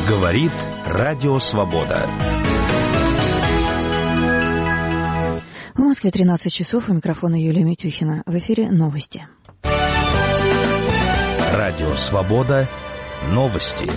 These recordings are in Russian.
Говорит Радио Свобода. В Москве 13 часов, у микрофона Юлия Митюхина. В эфире новости. Радио Свобода. Новости.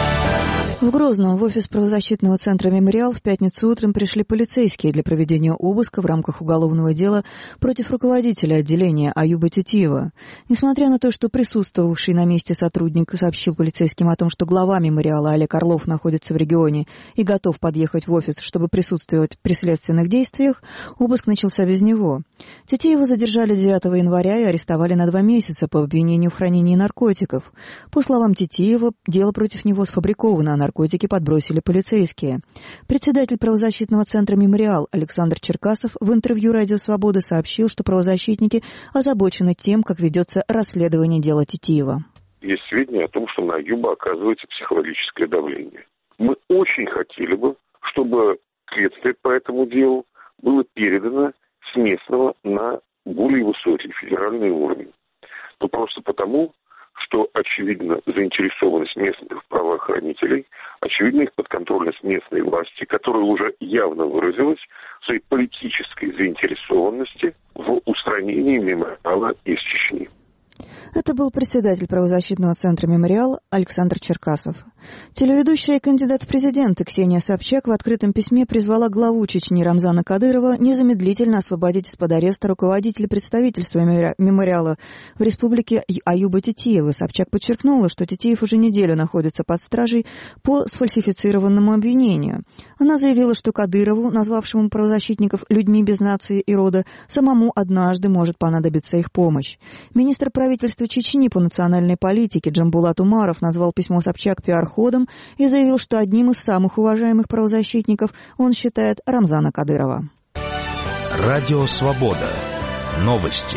В Грозном в офис правозащитного центра «Мемориал» в пятницу утром пришли полицейские для проведения обыска в рамках уголовного дела против руководителя отделения Аюба Титиева. Несмотря на то, что присутствовавший на месте сотрудник сообщил полицейским о том, что глава «Мемориала» Олег Орлов находится в регионе и готов подъехать в офис, чтобы присутствовать при следственных действиях, обыск начался без него. Титиева задержали 9 января и арестовали на 2 месяца по обвинению в хранении наркотиков. По словам Титиева, дело против него сфабриковано, а наркотики подбросили полицейские. Председатель правозащитного центра «Мемориал» Александр Черкасов в интервью «Радио Свобода» сообщил, что правозащитники озабочены тем, как ведется расследование дела Титиева. Есть сведения о том, что на Аюба оказывается психологическое давление. Мы очень хотели бы, чтобы следствие по этому делу было передано с местного на более высокий федеральный уровень. Но просто потому, что, очевидно, заинтересованность местных правоохранителей, очевидно, их подконтрольность местной власти, которая уже явно выразилась в своей политической заинтересованности в устранении «Мемориала» из Чечни. Это был председатель правозащитного центра «Мемориал» Александр Черкасов. Телеведущая и кандидат в президенты Ксения Собчак в открытом письме призвала главу Чечни Рамзана Кадырова незамедлительно освободить из-под ареста руководителя представительства «Мемориала» в республике Аюба Титиева. Собчак подчеркнула, что Титиев уже неделю находится под стражей по сфальсифицированному обвинению. Она заявила, что Кадырову, назвавшему правозащитников людьми без нации и рода, самому однажды может понадобиться их помощь. Министр правительства Чечни по национальной политике Джамбулат Умаров назвал письмо Собчак пиар-ходом и заявил, что одним из самых уважаемых правозащитников он считает Рамзана Кадырова. Радио Свобода. Новости.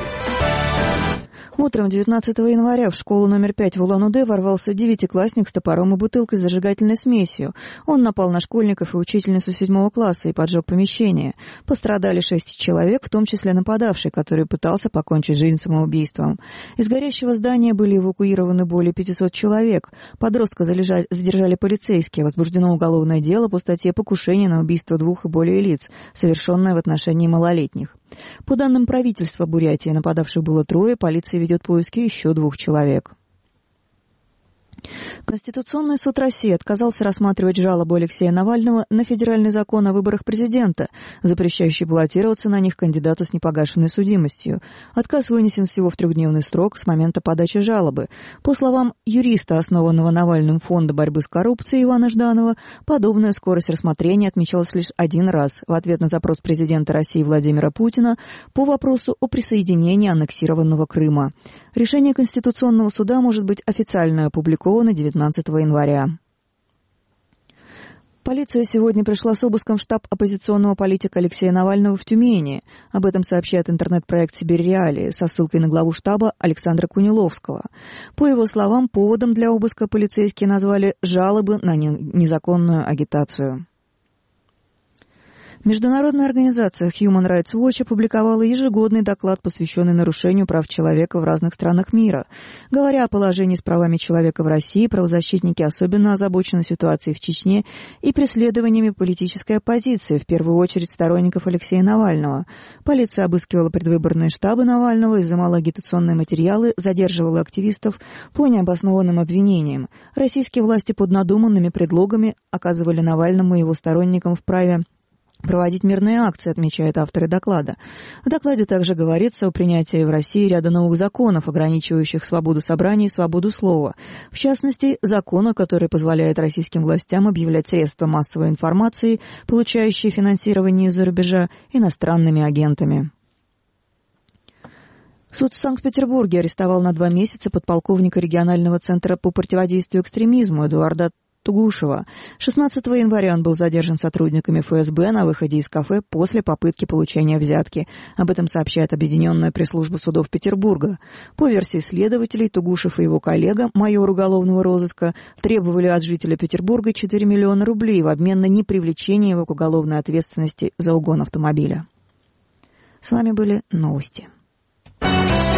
Утром 19 января в школу номер 5 в Улан-Удэ ворвался 9-классник с топором и бутылкой с зажигательной смесью. Он напал на школьников и учительницу 7 класса и поджег помещение. Пострадали 6 человек, в том числе нападавший, который пытался покончить жизнь самоубийством. Из горящего здания были эвакуированы более 500 человек. Подростка задержали полицейские. Возбуждено уголовное дело по статье «Покушение на убийство 2 и более лиц», совершенное в отношении малолетних. По данным правительства Бурятии, нападавших было 3, полиция ведет поиски еще 2 человек. Конституционный суд России отказался рассматривать жалобу Алексея Навального на федеральный закон о выборах президента, запрещающий баллотироваться на них кандидату с непогашенной судимостью. Отказ вынесен всего в 3-дневный срок с момента подачи жалобы. По словам юриста, основанного Навальным Фонда борьбы с коррупцией Ивана Жданова, подобная скорость рассмотрения отмечалась лишь 1 раз в ответ на запрос президента России Владимира Путина по вопросу о присоединении аннексированного Крыма. Решение Конституционного суда может быть официально опубликовано 19 января. Полиция сегодня пришла с обыском в штаб оппозиционного политика Алексея Навального в Тюмени. Об этом сообщает интернет-проект «Сибирь Реалии» со ссылкой на главу штаба Александра Куниловского. По его словам, поводом для обыска полицейские назвали жалобы на незаконную агитацию. Международная организация Human Rights Watch опубликовала ежегодный доклад, посвященный нарушению прав человека в разных странах мира. Говоря о положении с правами человека в России, правозащитники особенно озабочены ситуацией в Чечне и преследованиями политической оппозиции, в первую очередь сторонников Алексея Навального. Полиция обыскивала предвыборные штабы Навального, изымала агитационные материалы, задерживала активистов по необоснованным обвинениям. Российские власти под надуманными предлогами оказывали Навальному и его сторонникам вправе проводить мирные акции, отмечают авторы доклада. В докладе также говорится о принятии в России ряда новых законов, ограничивающих свободу собраний и свободу слова. В частности, закона, который позволяет российским властям объявлять средства массовой информации, получающие финансирование из-за рубежа, иностранными агентами. Суд в Санкт-Петербурге арестовал на 2 месяца подполковника регионального центра по противодействию экстремизму Эдуарда Тугушева. 16 января он был задержан сотрудниками ФСБ на выходе из кафе после попытки получения взятки. Об этом сообщает Объединенная пресс-служба судов Петербурга. По версии следователей, Тугушев и его коллега, майор уголовного розыска, требовали от жителя Петербурга 4 миллиона рублей в обмен на непривлечение его к уголовной ответственности за угон автомобиля. С вами были новости.